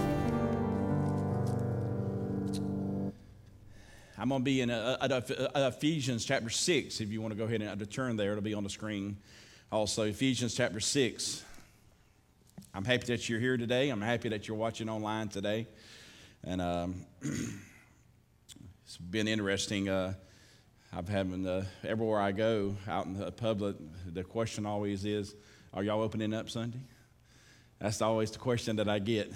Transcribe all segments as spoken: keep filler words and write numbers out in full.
I'm going to be in uh, uh, Ephesians chapter six. If you want to go ahead and turn there, it'll be on the screen. Also, Ephesians chapter six. I'm happy that you're here today. I'm happy that you're watching online today. And um, it's been interesting. Uh, I've having uh, everywhere I go out in the public, the question always is, "Are y'all opening up Sunday?" That's always the question that I get.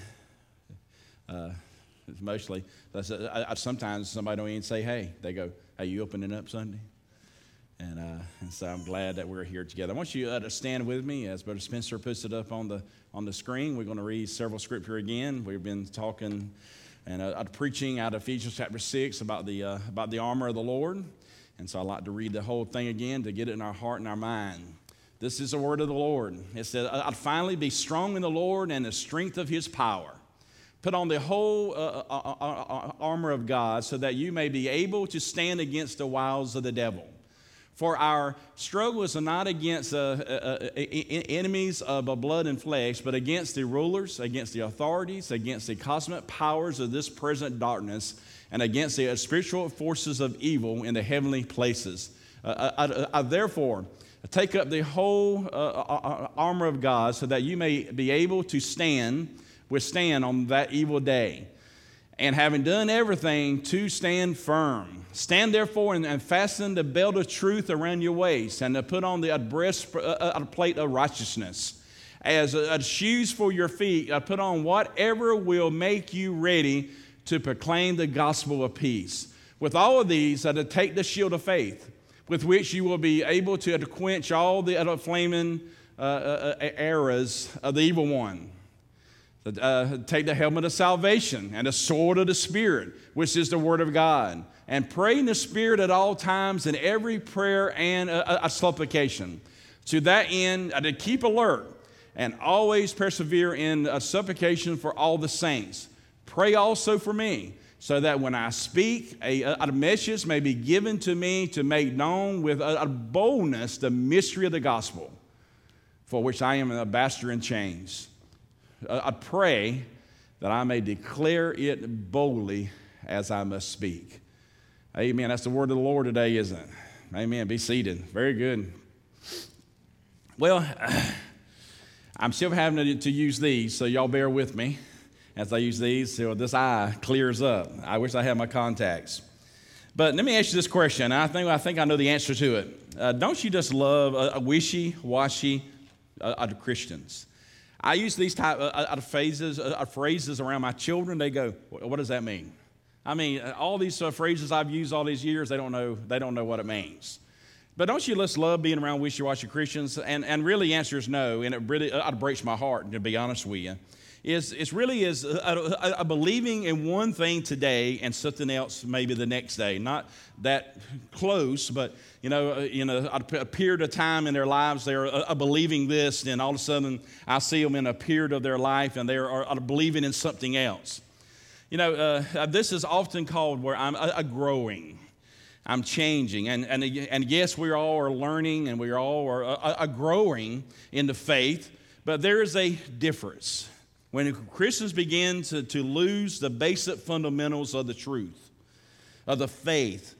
Uh, Mostly, I, I, sometimes somebody don't even say, "Hey," they go, "Hey, you opening up Sunday?" And, uh, and so I'm glad that we're here together. I want you uh, to stand with me as Brother Spencer puts it up on the on the screen. We're going to read several scripture again. We've been talking and uh, preaching out of Ephesians chapter six about the uh, about the armor of the Lord, and so I like to read the whole thing again to get it in our heart and our mind. This is the word of the Lord. It says, "I'd finally be strong in the Lord and the strength of His power. Put on the whole uh, uh, uh, armor of God so that you may be able to stand against the wiles of the devil. For our struggle is not against uh, uh, uh, enemies of blood and flesh, but against the rulers, against the authorities, against the cosmic powers of this present darkness, and against the spiritual forces of evil in the heavenly places. Uh, I, I, I therefore take up the whole uh, armor of God so that you may be able to stand withstand on that evil day, and having done everything, to stand firm. Stand therefore and, and fasten the belt of truth around your waist, and to put on the breastplate of righteousness. As a, a shoes for your feet, uh, put on whatever will make you ready to proclaim the gospel of peace. With all of these, uh, to take the shield of faith, with which you will be able to, uh, to quench all the uh, flaming uh, uh, arrows of the evil one. Uh, take the helmet of salvation and the sword of the Spirit, which is the Word of God, and pray in the Spirit at all times in every prayer and a, a supplication. To that end, uh, to keep alert and always persevere in a supplication for all the saints. Pray also for me, so that when I speak, a, a message may be given to me to make known with a, a boldness the mystery of the gospel, for which I am an ambassador in chains. I pray that I may declare it boldly as I must speak." Amen. That's the word of the Lord today, isn't it? Amen. Be seated. Very good. Well, I'm still having to use these, so y'all bear with me as I use these so this eye clears up. I wish I had my contacts. But let me ask you this question. I think I think I know the answer to it. Uh, don't you just love uh, wishy-washy uh, Christians? I use these type of phrases, uh, phrases around my children. They go, "What does that mean?" I mean, all these uh, phrases I've used all these years, they don't know. They don't know what it means. But don't you just love being around wishy-washy Christians? And and really, the answer is no. And it really uh, it breaks my heart, to be honest with you. Is it's really is a, a, a believing in one thing today and something else maybe the next day. Not that close, but you know, you know, a period of time in their lives they're a, a believing this, and all of a sudden I see them in a period of their life and they're are, are believing in something else. You know, uh, this is often called where I'm a, a growing, I'm changing, and and and yes, we all are learning and we all are a, a growing in the faith, but there is a difference. When Christians begin to, to lose the basic fundamentals of the truth, of the faith,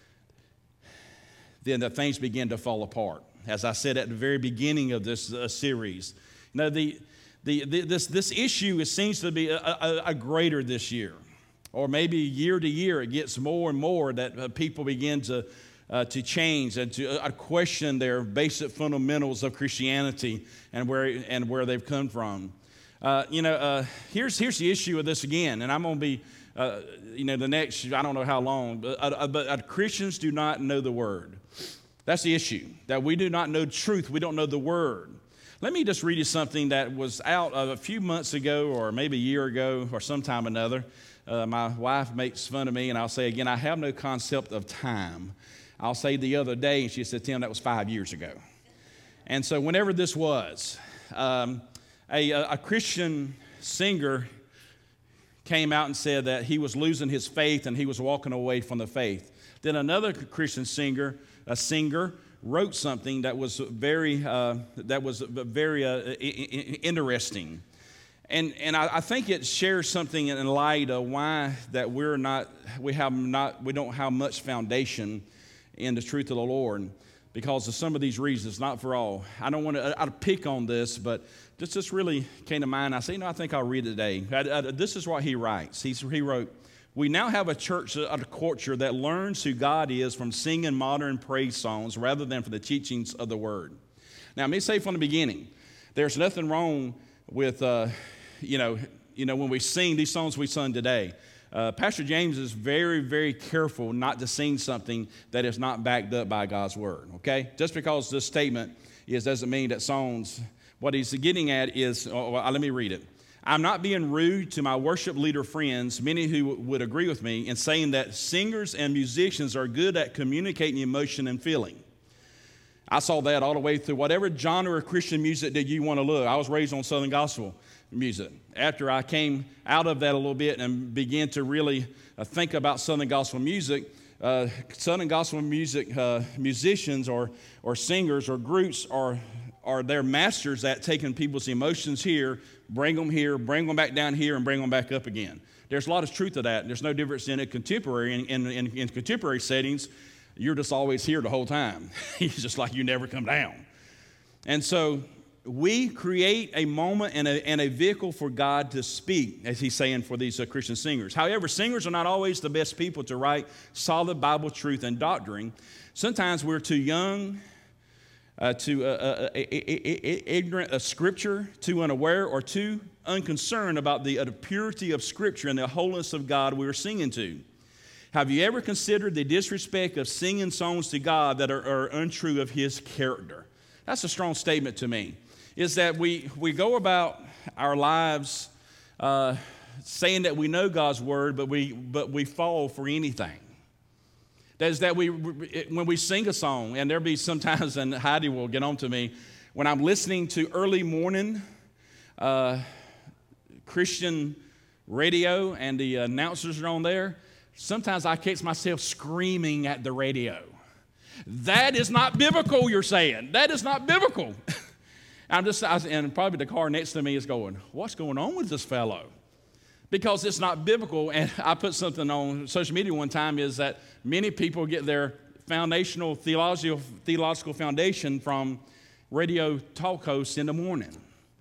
then the things begin to fall apart. As I said at the very beginning of this uh, series, you know, the, the, the, this, this issue it seems to be a, a, a greater this year. Or maybe year to year it gets more and more that uh, people begin to, uh, to change and to uh, question their basic fundamentals of Christianity and where, and where they've come from. Uh, you know, uh, here's here's the issue of this again, and I'm going to be, uh, you know, the next, I don't know how long, but, uh, but uh, Christians do not know the Word. That's the issue, that we do not know truth. We don't know the Word. Let me just read you something that was out uh, a few months ago or maybe a year ago or sometime or another. Uh, my wife makes fun of me, and I'll say again, I have no concept of time. I'll say the other day, and she said, "Tim, that was five years ago." And so whenever this was, um, A, a Christian singer came out and said that he was losing his faith and he was walking away from the faith. Then another Christian singer, a singer, wrote something that was very, uh, that was very uh, I- I- interesting. And and I, I think it shares something in light of why that we're not we have not we don't have much foundation in the truth of the Lord, because of some of these reasons, not for all. I don't want to I, I pick on this, but this just really came to mind. I say, you know, I think I'll read it today. I, I, this is what he writes. He's, he wrote, "We now have a church, a culture that learns who God is from singing modern praise songs rather than from the teachings of the Word." Now, let me say from the beginning, there's nothing wrong with, uh, you know, you know, when we sing these songs we sung today. Uh, Pastor James is very, very careful not to sing something that is not backed up by God's Word, okay? Just because this statement is doesn't mean that songs, what he's getting at is, oh, well, let me read it. "I'm not being rude to my worship leader friends, many who would agree with me, in saying that singers and musicians are good at communicating emotion and feeling. I saw that all the way through whatever genre of Christian music that you want to look. I was raised on Southern gospel music. After I came out of that a little bit and began to really uh, think about Southern gospel music, uh, Southern gospel music uh, musicians or or singers or groups are are their masters at taking people's emotions here, bring them here, bring them back down here, and bring them back up again. There's a lot of truth to that. There's no difference in a contemporary. In, in, in, in contemporary settings, you're just always here the whole time. It's just like you never come down. And so we create a moment and a, and a vehicle for God to speak, as he's saying for these uh, Christian singers. However, singers are not always the best people to write solid Bible truth and doctrine. Sometimes we're too young, uh, too uh, uh, uh, ignorant of Scripture, too unaware, or too unconcerned about the, uh, the purity of Scripture and the holiness of God we are singing to. Have you ever considered the disrespect of singing songs to God that are, are untrue of his character? That's a strong statement to me. Is that we, we go about our lives uh, saying that we know God's word, but we but we fall for anything. That is that we when we sing a song, and there'll be sometimes, and Heidi will get on to me, when I'm listening to early morning uh, Christian radio and the announcers are on there, sometimes I catch myself screaming at the radio. That is not biblical, you're saying. That is not biblical. I'm just, and probably the car next to me is going, what's going on with this fellow? Because it's not biblical. And I put something on social media one time is that many people get their foundational theological, theological foundation from radio talk hosts in the morning.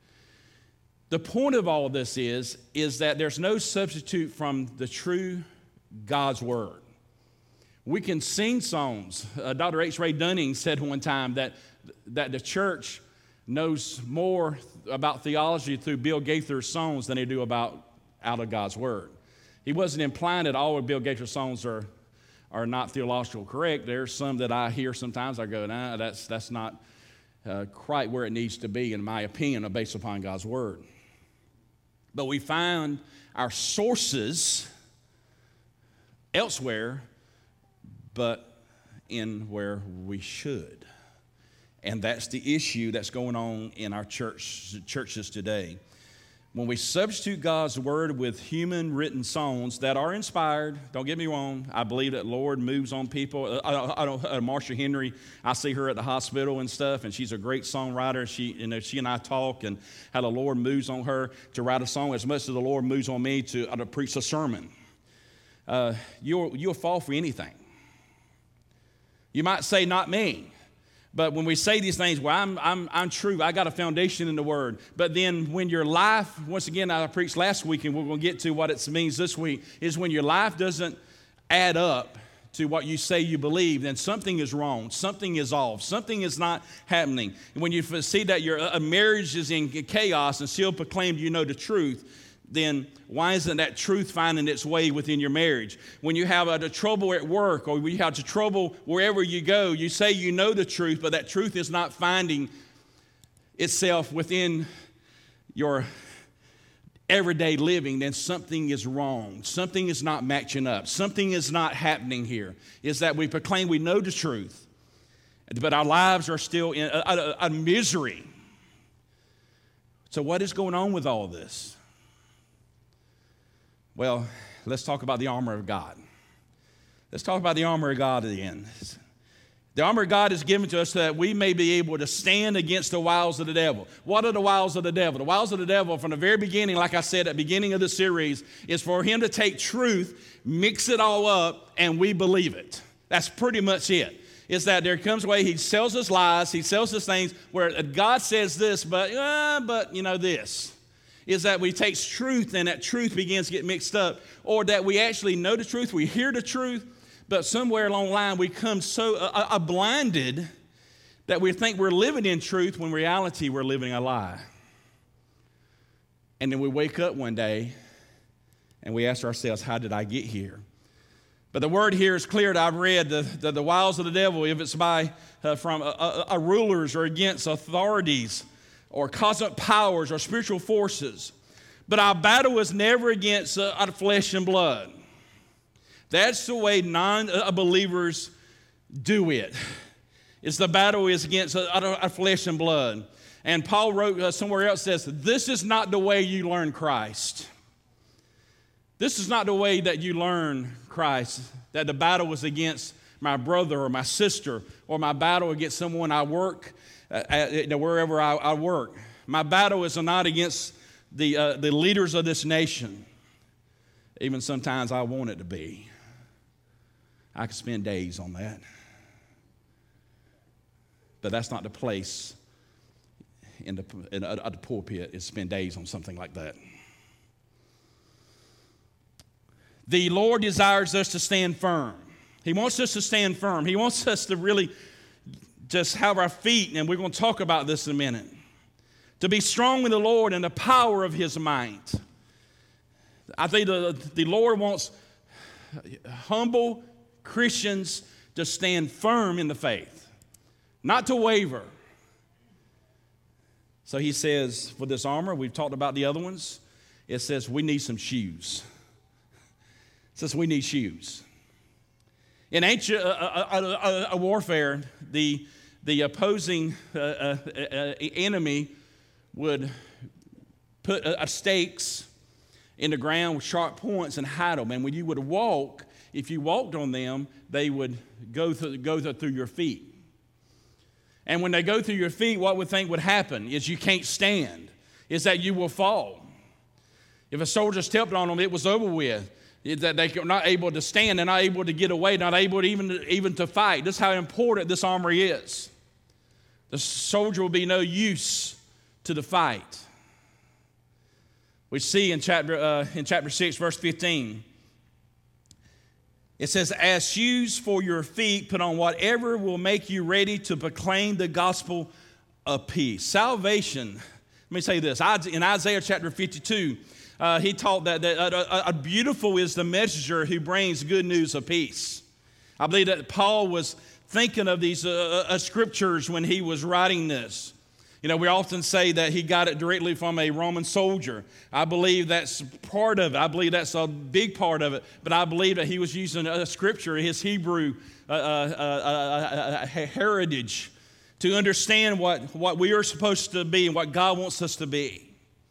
The point of all of this is, is that there's no substitute from the true God's word. We can sing songs. Uh, Doctor H. Ray Dunning said one time that, that the church knows more about theology through Bill Gaither's songs than they do about out of God's word. He wasn't implying that all of Bill Gaither's songs are, are not theological correct. There's some that I hear sometimes I go, nah, that's, that's not uh, quite where it needs to be, in my opinion, based upon God's word. But we find our sources elsewhere, but in where we should. And that's the issue that's going on in our church, churches today. When we substitute God's word with human written songs that are inspired, don't get me wrong, I believe that Lord moves on people. I, I, I don't, uh, Marcia Henry, I see her at the hospital and stuff, and she's a great songwriter. She, you know, she and I talk, and how the Lord moves on her to write a song as much as the Lord moves on me to, uh, to preach a sermon. Uh, you'll, you'll fall for anything. You might say, not me. But when we say these things, well, I'm, I'm, I'm true. I got a foundation in the Word. But then when your life, once again, I preached last week, and we're going to get to what it means this week, is when your life doesn't add up to what you say you believe, then something is wrong. Something is off. Something is not happening. And when you see that your a marriage is in chaos and still proclaimed you know the truth, then why isn't that truth finding its way within your marriage? When you have a, a trouble at work, or you have a trouble wherever you go, you say you know the truth, but that truth is not finding itself within your everyday living, then something is wrong. Something is not matching up. Something is not happening here. Is that we proclaim we know the truth, but our lives are still in a, a, a misery. So what is going on with all this? Well, let's talk about the armor of God. Let's talk about the armor of God at the end. The armor of God is given to us so that we may be able to stand against the wiles of the devil. What are the wiles of the devil? The wiles of the devil from the very beginning, like I said at the beginning of the series, is for him to take truth, mix it all up, and we believe it. That's pretty much it. Is that there comes a way he sells us lies, he sells us things where God says this, but, uh, but you know this. Is that we take truth and that truth begins to get mixed up, or that we actually know the truth, we hear the truth, but somewhere along the line we come so uh, uh, blinded that we think we're living in truth when in reality we're living a lie. And then we wake up one day and we ask ourselves, how did I get here? But the word here is clear that I've read the, the, the wiles of the devil, if it's by uh, from uh, uh, uh, rulers or against authorities or cosmic powers or spiritual forces. But our battle is never against uh, our flesh and blood. That's the way non-believers do it. It's the battle is against uh, our flesh and blood. And Paul wrote uh, somewhere else, says, this is not the way you learn Christ. This is not the way that you learn Christ, that the battle was against my brother or my sister, or my battle against someone I work, uh, at, wherever I, I work. My battle is not against the, uh, the leaders of this nation. Even sometimes I want it to be. I could spend days on that. But that's not the place in the, in, at the pulpit, is spend days on something like that. The Lord desires us to stand firm. He wants us to stand firm. He wants us to really just have our feet, and we're going to talk about this in a minute, to be strong in the Lord and the power of His might. I think the, the Lord wants humble Christians to stand firm in the faith, not to waver. So He says, for this armor, we've talked about the other ones, it says we need some shoes. It says we need shoes. In ancient uh, uh, uh, uh, warfare, the, the opposing uh, uh, uh, enemy would put uh, stakes in the ground with sharp points and hide them. And when you would walk, if you walked on them, they would go through, go through your feet. And when they go through your feet, what we think would happen is you can't stand, is that you will fall. If a soldier stepped on them, it was over with. Is that they're not able to stand, they're not able to get away, not able to even, even to fight. This is how important this armor is. The soldier will be no use to the fight. We see in chapter, uh, in chapter six, verse fifteen, it says, as shoes for your feet, put on whatever will make you ready to proclaim the gospel of peace. Salvation, let me say this, in Isaiah chapter fifty-two, Uh, he taught that, that uh, uh, beautiful is the messenger who brings good news of peace. I believe that Paul was thinking of these uh, uh, scriptures when he was writing this. You know, we often say that he got it directly from a Roman soldier. I believe that's part of it. I believe that's a big part of it. But I believe that he was using a scripture, his Hebrew uh, uh, uh, uh, heritage, to understand what, what we are supposed to be and what God wants us to be.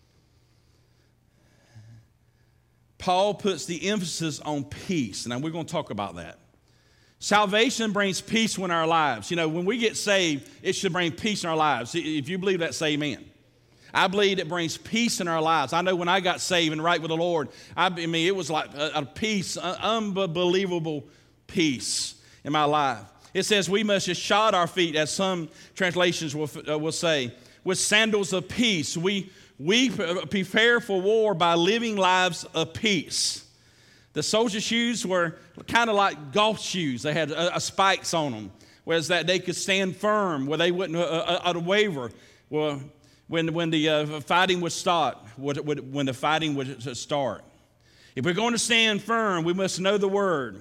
Paul puts the emphasis on peace. Now, we're going to talk about that. Salvation brings peace in our lives. You know, when we get saved, it should bring peace in our lives. If you believe that, say amen. I believe it brings peace in our lives. I know when I got saved and right with the Lord, I mean, it was like a, a peace, an unbelievable peace in my life. It says we must just shod our feet, as some translations will, uh, will say, with sandals of peace. We We prepare for war by living lives of peace. The soldier shoes were kind of like golf shoes. They had uh, spikes on them, whereas that they could stand firm, where they wouldn't uh, uh, waver. Well, when when the uh, fighting would start, when the fighting would start. If we're going to stand firm, we must know the word.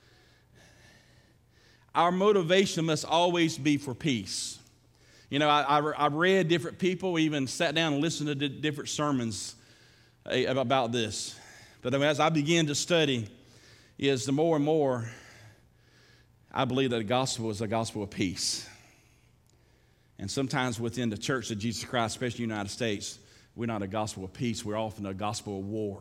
Our motivation must always be for peace. You know, I, I, I read different people, even sat down and listened to different sermons about this. But as I began to study, is the more and more I believe that the gospel is a gospel of peace. And sometimes within the church of Jesus Christ, especially in the United States, we're not a gospel of peace. We're often a gospel of war.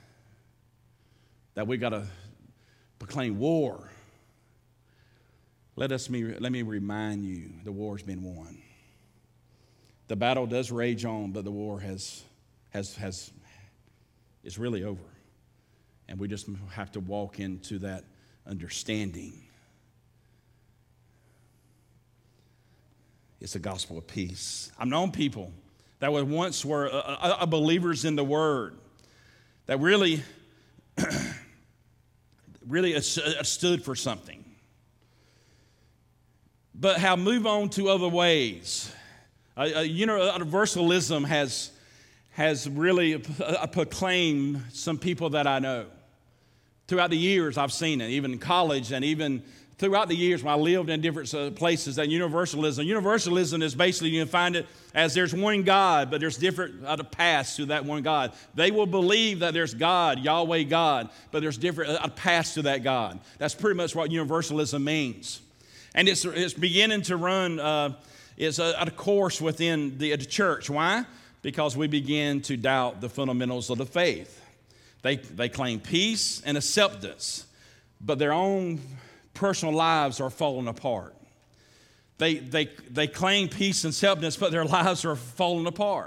That we got to proclaim war. Let us me, let me remind you, the war's been won. The battle does rage on, but the war has, has, has, is really over. And we just have to walk into that understanding. It's the gospel of peace. I've known people that were once were uh, uh, believers in the Word, that really, really stood for something, but have moved on to other ways. Uh, uh, universalism has, has really uh, proclaimed some people that I know. Throughout the years, I've seen it, even in college and even throughout the years when I lived in different uh, places, that universalism. Universalism is basically, you can find it as there's one God, but there's different uh, paths to that one God. They will believe that there's God, Yahweh God, but there's different uh, paths to that God. That's pretty much what universalism means. And it's, it's beginning to run uh, is a, a course within the, the church. Why? Because we begin to doubt the fundamentals of the faith. They, they claim peace and acceptance, but their own personal lives are falling apart. They, they, they claim peace and acceptance, but their lives are falling apart.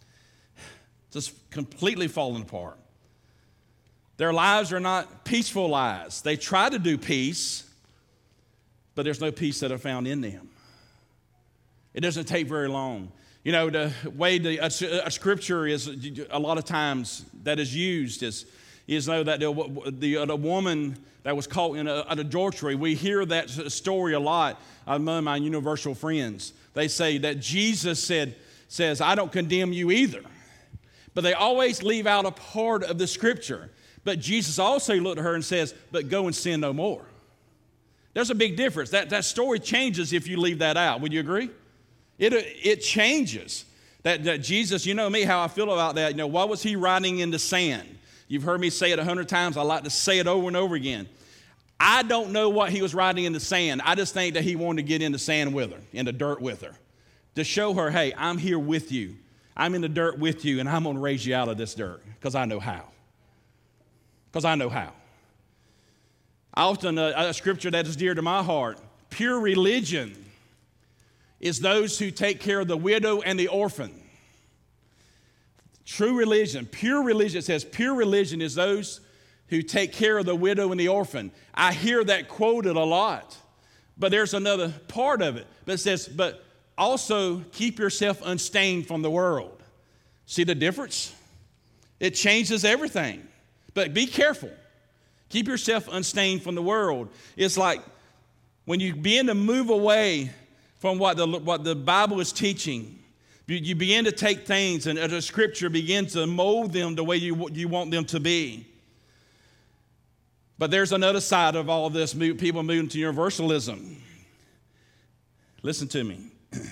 Just completely falling apart. Their lives are not peaceful lives. They try to do peace, but there's no peace that are found in them. It doesn't take very long. You know, the way the a, a scripture is a lot of times that is used is, is know that the, the, the woman that was caught in a, an adultery, we hear that story a lot among my universal friends. They say that Jesus said, says, I don't condemn you either. But they always leave out a part of the scripture. But Jesus also looked at her and says, but go and sin no more. There's a big difference. That, that story changes if you leave that out. Would you agree? It, it changes. That, that Jesus, you know me, how I feel about that. You know, what was he writing in the sand? You've heard me say it a hundred times. I like to say it over and over again. I don't know what he was writing in the sand. I just think that he wanted to get in the sand with her, in the dirt with her, to show her, hey, I'm here with you. I'm in the dirt with you, and I'm going to raise you out of this dirt because I know how. Because I know how. I often, uh, a scripture that is dear to my heart, pure religion is those who take care of the widow and the orphan. True religion, pure religion, it says pure religion is those who take care of the widow and the orphan. I hear that quoted a lot, but there's another part of it. But it says, but also keep yourself unstained from the world. See the difference? It changes everything. But be careful. Keep yourself unstained from the world. It's like when you begin to move away from what the, what the Bible is teaching, you, you begin to take things and the scripture begins to mold them the way you, you want them to be. But there's another side of all of this, people moving to universalism. Listen to me.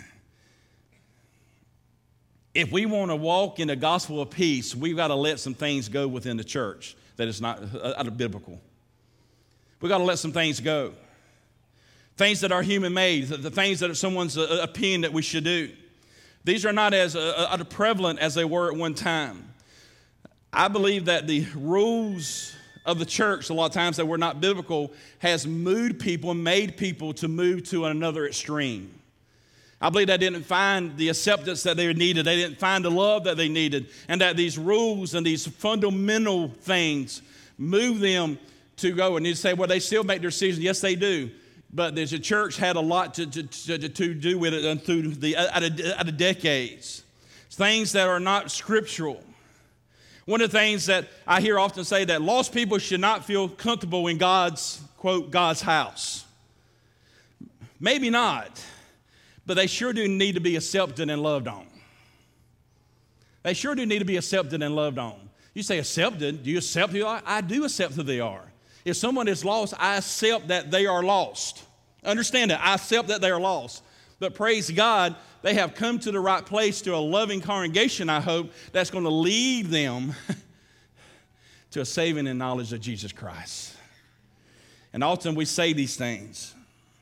If we want to walk in the gospel of peace, we've got to let some things go within the church that is not out of biblical. We've got to let some things go. Things that are human-made, the things that are someone's opinion that we should do. These are not as uh, prevalent as they were at one time. I believe that the rules of the church, a lot of times that were not biblical, has moved people and made people to move to another extreme. I believe they didn't find the acceptance that they needed. They didn't find the love that they needed. And that these rules and these fundamental things move them to go. And you say, well, they still make their decisions. Yes, they do. But the church had a lot to, to, to, to do with it and through the out of, out of decades. Things that are not scriptural. One of the things that I hear often say that lost people should not feel comfortable in God's, quote, God's house. Maybe not. But they sure do need to be accepted and loved on. They sure do need to be accepted and loved on. You say accepted. Do you accept who they are? I do accept who they are. If someone is lost, I accept that they are lost. Understand that. I accept that they are lost. But praise God, they have come to the right place, to a loving congregation, I hope, that's going to lead them to a saving and knowledge of Jesus Christ. And often we say these things.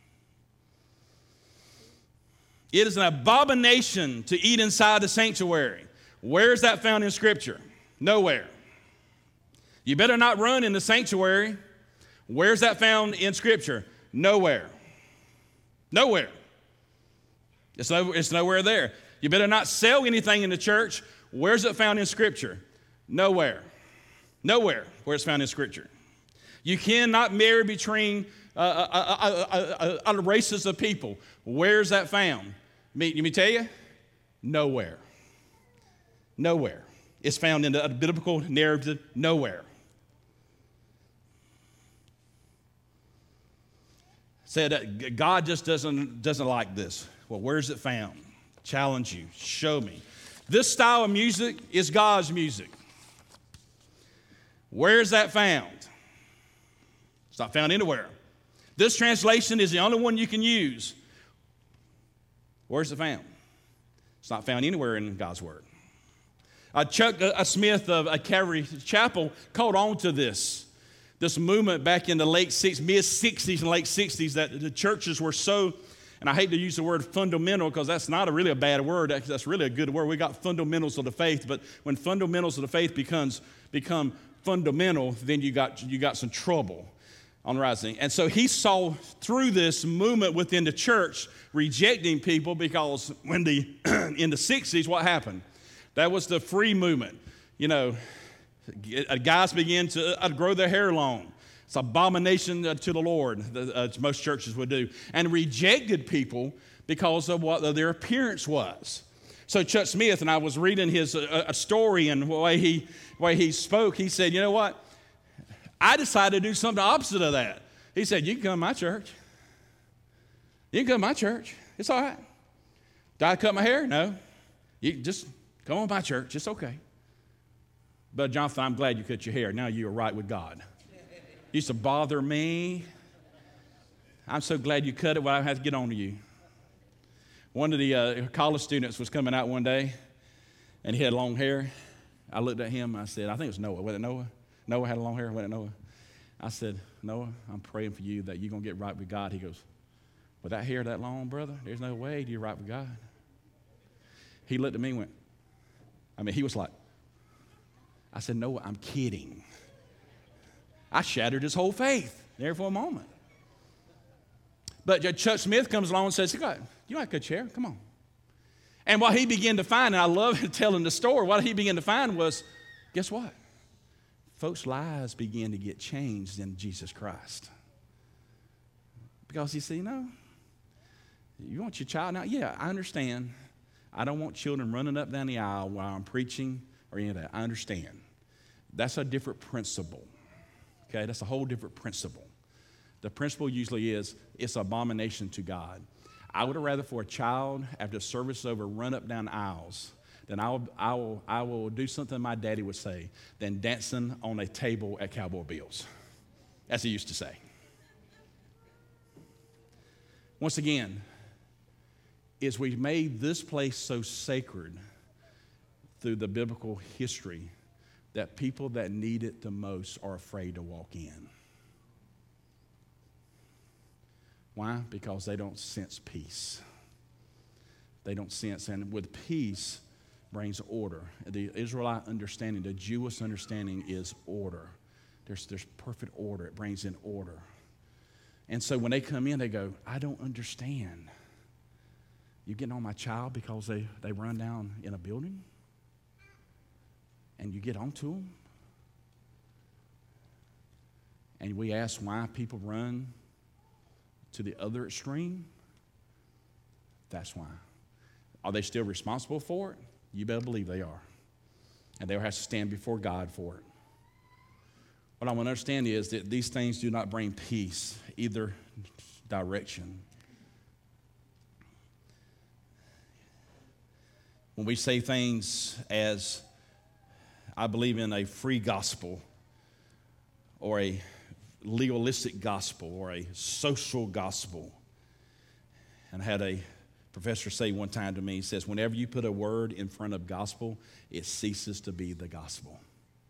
It is an abomination to eat inside the sanctuary. Where is that found in Scripture? Nowhere. You better not run in the sanctuary. Where's that found in Scripture? Nowhere. Nowhere. It's, no, it's nowhere there. You better not sell anything in the church. Where's it found in Scripture? Nowhere. Nowhere where it's found in Scripture. You cannot marry between uh, uh, uh, uh, uh, uh, races of people. Where's that found? Me, let me tell you, nowhere. Nowhere. It's found in the biblical narrative, nowhere. Said that God just doesn't, doesn't like this. Well, where's it found? Challenge you. Show me. This style of music is God's music. Where's that found? It's not found anywhere. This translation is the only one you can use. Where's it found? It's not found anywhere in God's Word. Uh, Chuck uh, Smith of uh, Calvary Chapel caught on to this. This movement back in the late sixties, mid-sixties and late sixties that the churches were so, and I hate to use the word fundamental because that's not a really a bad word. That's really a good word. We got fundamentals of the faith, but when fundamentals of the faith becomes become fundamental, then you got you got some trouble on the rising. And so he saw through this movement within the church rejecting people because when the in the sixties, what happened? That was the free movement. You know, guys began to uh, grow their hair long. It's an abomination to the Lord, uh, most churches would do. And rejected people because of what their appearance was. So Chuck Smith, and I was reading his uh, a story and the way he, way he spoke, he said, you know what? I decided to do something opposite of that. He said, you can come to my church. You can come to my church. It's all right. Did I cut my hair? No. You can just come on to my church. It's okay. But Jonathan, I'm glad you cut your hair. Now you are right with God. Used to bother me. I'm so glad you cut it. Well, I have to get on to you. One of the uh, college students was coming out one day, and he had long hair. I looked at him. I said, I think it was Noah. Was it Noah? Noah had long hair. Was it Noah? I said, Noah, I'm praying for you that you're going to get right with God. He goes, with that hair that long, brother, there's no way you're right with God. He looked at me and went, I mean, he was like, I said, Noah, I'm kidding. I shattered his whole faith there for a moment. But Chuck Smith comes along and says, you got a good chair, come on. And what he began to find, and I love telling the story, what he began to find was, guess what? Folks' lives began to get changed in Jesus Christ. Because he said, you know, you want your child now? Yeah, I understand. I don't want children running up down the aisle while I'm preaching or any of that. I understand. That's a different principle. Okay, that's a whole different principle. The principle usually is it's an abomination to God. I would have rather for a child after service is over run up down aisles than I will, I will, I will do something my daddy would say than dancing on a table at Cowboy Bill's, as he used to say. Once again, is we've made this place so sacred through the biblical history that people that need it the most are afraid to walk in. Why? Because they don't sense peace. They don't sense, and with peace brings order. The Israelite understanding, the Jewish understanding is order. There's, there's perfect order. It brings in order. And so when they come in, they go, I don't understand. You getting on my child because they, they run down in a building? And you get onto them? And we ask why people run to the other extreme? That's why. Are they still responsible for it? You better believe they are. And they'll have to stand before God for it. What I want to understand is that these things do not bring peace either direction. When we say things as, I believe in a free gospel or a legalistic gospel or a social gospel, and I had a professor say one time to me, he says, whenever you put a word in front of gospel, it ceases to be the gospel.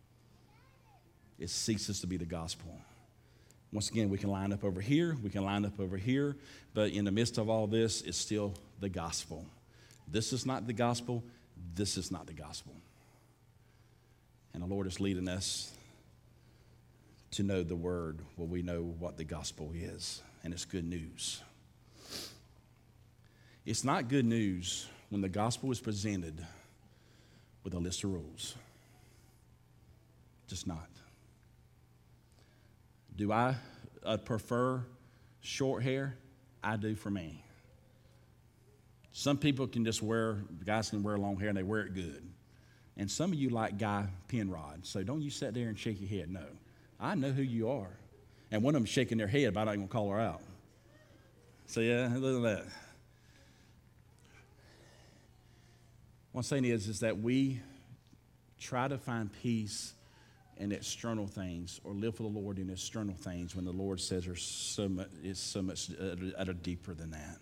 It ceases to be the gospel. Once again, we can line up over here, we can line up over here, but in the midst of all this, it's still the gospel. This is not the gospel, this is not the gospel. And the Lord is leading us to know the word where we know what the gospel is, and it's good news. It's not good news when the gospel is presented with a list of rules. Just not. Do I uh, prefer short hair? I do for me. Some people can just wear, guys can wear long hair and they wear it good. And some of you like Guy Penrod. So don't you sit there and shake your head. No. I know who you are. And one of them shaking their head, but I'm not going to call her out. So yeah, look at that. What I'm saying is, is that we try to find peace in external things or live for the Lord in external things when the Lord says there's so much, it's so much uh, uh, deeper than that.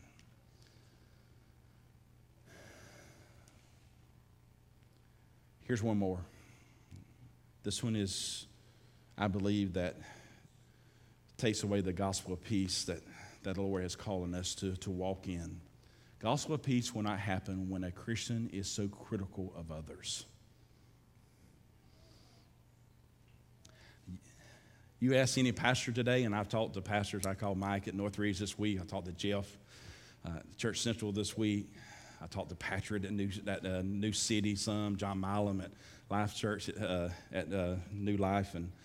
Here's one more. This one is, I believe, that takes away the gospel of peace that, that the Lord has calling us to, to walk in. Gospel of peace will not happen when a Christian is so critical of others. You ask any pastor today, and I've talked to pastors. I called Mike at Northridge this week. I talked to Jeff uh, at Church Central this week. I talked to Patrick at New, at, uh, New City some, John Milam at Life Church at, uh, at uh, New Life. And,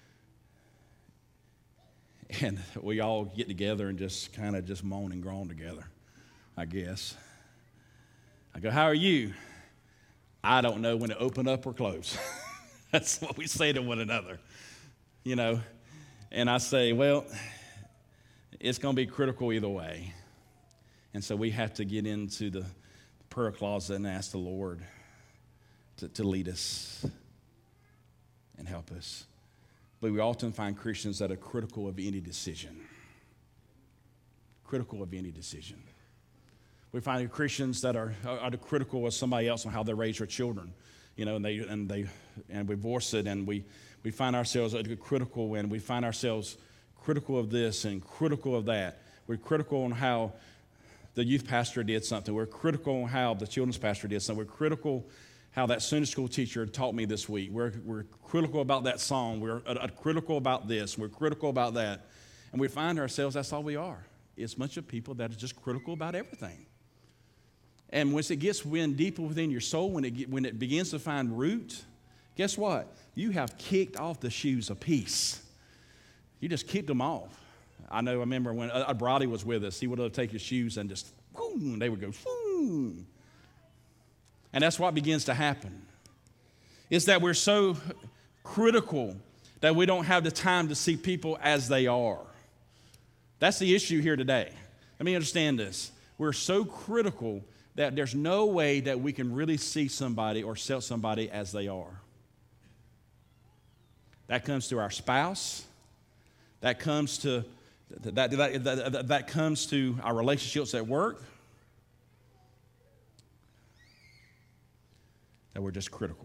and we all get together and just kind of just moan and groan together, I guess. I go, how are you? I don't know when to open up or close. That's what we say to one another. You know, and I say, well, it's going to be critical either way. And so we have to get into the prayer closet and ask the Lord to, to lead us and help us. But we often find Christians that are critical of any decision. Critical of any decision. We find Christians that are, are critical of somebody else on how they raise their children. You know, and they and they and we divorce it, and we, we find ourselves critical, and we find ourselves critical of this and critical of that. We're critical on how the youth pastor did something. We're critical on how the children's pastor did something. We're critical how that Sunday school teacher taught me this week. We're we're critical about that song. We're uh, uh, critical about this. We're critical about that, and we find ourselves that's all we are. It's a bunch of people that are just critical about everything. And once it gets in deeper within your soul, when it get, when it begins to find root, guess what? You have kicked off the shoes of peace. You just kicked them off. I know. I remember when uh, Brody was with us, he would take his shoes and just, boom, they would go, boom. And that's what begins to happen. Is that we're so critical that we don't have the time to see people as they are. That's the issue here today. Let me understand this. We're so critical that there's no way that we can really see somebody or sell somebody as they are. That comes to our spouse. That comes to that, that, that, that comes to our relationships at work. That we're just critical.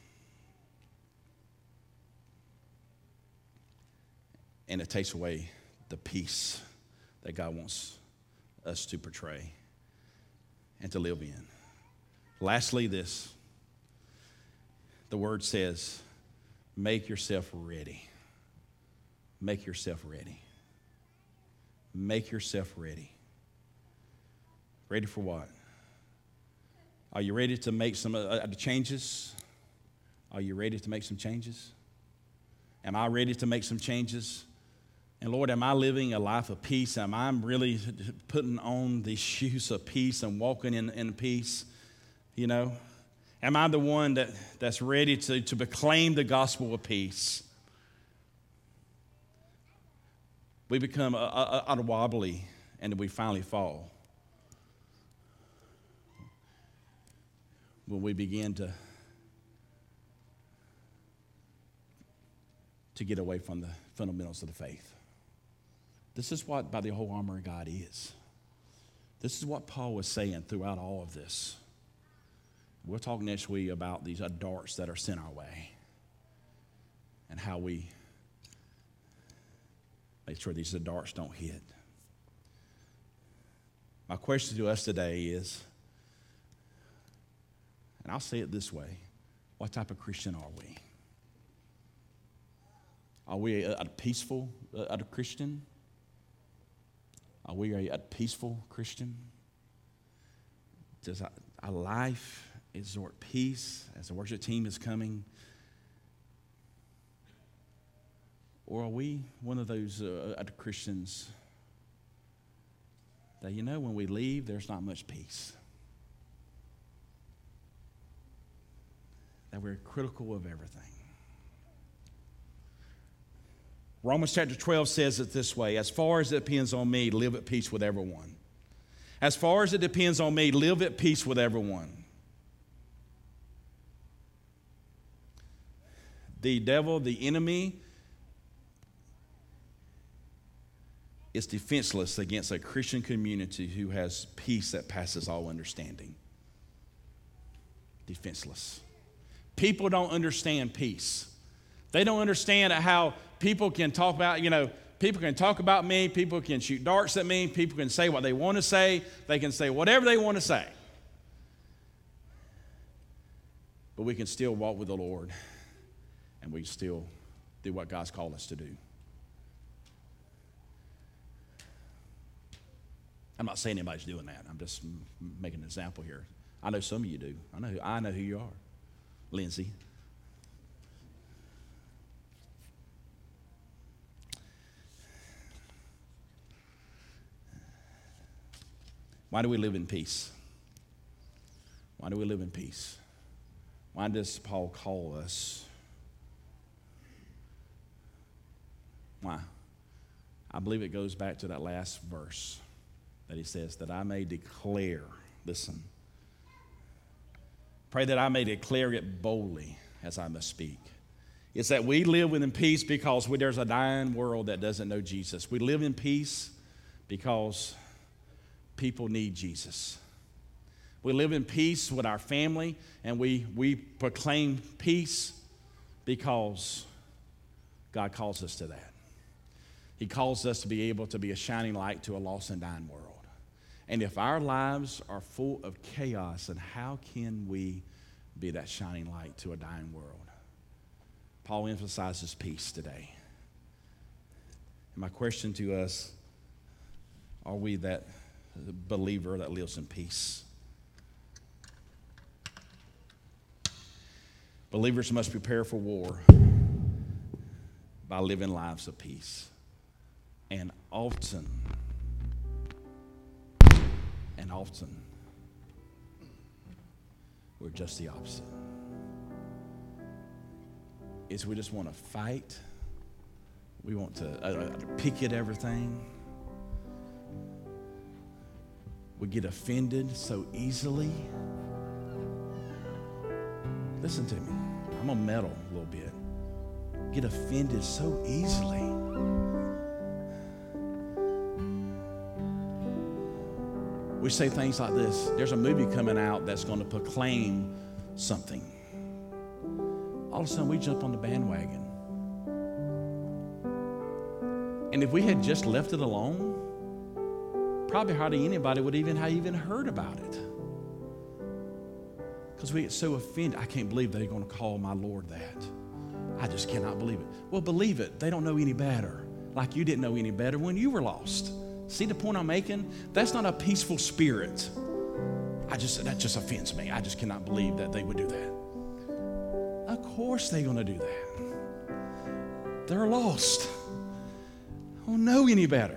And it takes away the peace that God wants us to portray and to live in. Lastly, this. The word says, make yourself ready. Make yourself ready. Make yourself ready. Ready for what? Are you ready to make some uh, changes? Are you ready to make some changes? Am I ready to make some changes? And Lord, am I living a life of peace? Am I really putting on the shoes of peace and walking in, in peace? You know? Am I the one that, that's ready to, to proclaim the gospel of peace? We become a, a, a wobbly and we finally fall. When we begin to, to get away from the fundamentals of the faith. This is what by the whole armor of God is. This is what Paul was saying throughout all of this. We'll talk next week about these darts that are sent our way and how we make sure these darts don't hit. My question to us today is, and I'll say it this way, what type of Christian are we? Are we a, a peaceful a, a Christian? Are we a, a peaceful Christian? Does our, our life exhort peace as the worship team is coming? Or are we one of those uh, Christians that, you know, when we leave, there's not much peace? That we're critical of everything. Romans chapter twelve says it this way: as far as it depends on me, live at peace with everyone. As far as it depends on me, live at peace with everyone. The devil, the enemy, is defenseless against a Christian community who has peace that passes all understanding. Defenseless. People don't understand peace. They don't understand how people can talk about, you know, people can talk about me, people can shoot darts at me, people can say what they want to say, they can say whatever they want to say. But we can still walk with the Lord, and we can still do what God's called us to do. I'm not saying anybody's doing that. I'm just making an example here. I know some of you do. I know, I know who you are. Lindsay. Why do we live in peace? Why do we live in peace? Why does Paul call us? Why? I believe it goes back to that last verse that he says, that I may declare, listen, pray that I may declare it boldly as I must speak. It's that we live within peace because we, there's a dying world that doesn't know Jesus. We live in peace because people need Jesus. We live in peace with our family, and we, we proclaim peace because God calls us to that. He calls us to be able to be a shining light to a lost and dying world. And if our lives are full of chaos, then how can we be that shining light to a dying world? Paul emphasizes peace today. And my question to us, are we that believer that lives in peace? Believers must prepare for war by living lives of peace. And often, and often, we're just the opposite. Is we just want to fight. We want to uh, picket everything. We get offended so easily. Listen to me. I'm going to meddle a little bit. Get offended so easily. We say things like this: there's a movie coming out that's going to proclaim something. All of a sudden, we jump on the bandwagon. And if we had just left it alone, probably hardly anybody would even have even heard about it. Because we get so offended. I can't believe they're going to call my Lord that. I just cannot believe it. Well, believe it. They don't know any better. Like you didn't know any better when you were lost. See the point I'm making? That's not a peaceful spirit. I just, that just offends me. I just cannot believe that they would do that. Of course they're going to do that. They're lost. They don't know any better.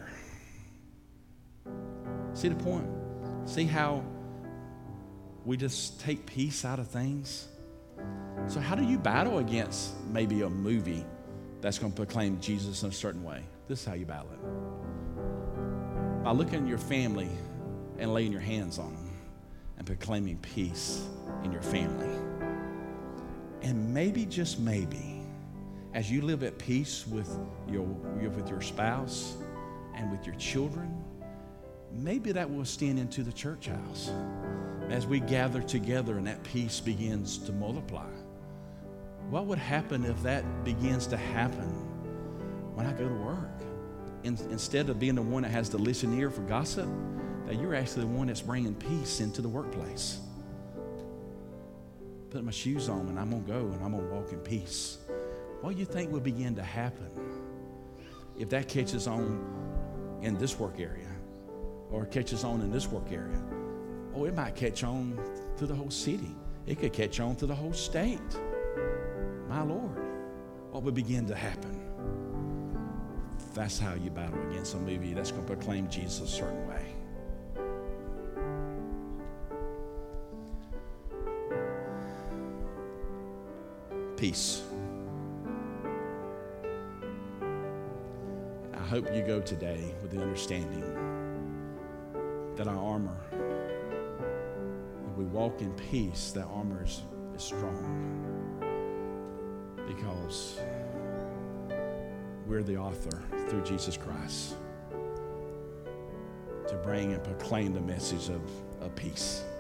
See the point? See how we just take peace out of things? So how do you battle against maybe a movie that's going to proclaim Jesus in a certain way? This is how you battle it. By looking at your family and laying your hands on them and proclaiming peace in your family. And maybe, just maybe, as you live at peace with your, with your spouse and with your children, maybe that will extend into the church house as we gather together and that peace begins to multiply. What would happen if that begins to happen when I go to work? In, instead of being the one that has the listening ear for gossip, that you're actually the one that's bringing peace into the workplace. Put my shoes on and I'm going to go and I'm going to walk in peace. What do you think will begin to happen if that catches on in this work area or catches on in this work area? Oh, it might catch on to the whole city. It could catch on to the whole state. My Lord, what would begin to happen? That's how you battle against a movie that's going to proclaim Jesus a certain way. Peace. I hope you go today with the understanding that our armor, if we walk in peace, that armor is, is strong, because we're the author through Jesus Christ to bring and proclaim the message of, of peace.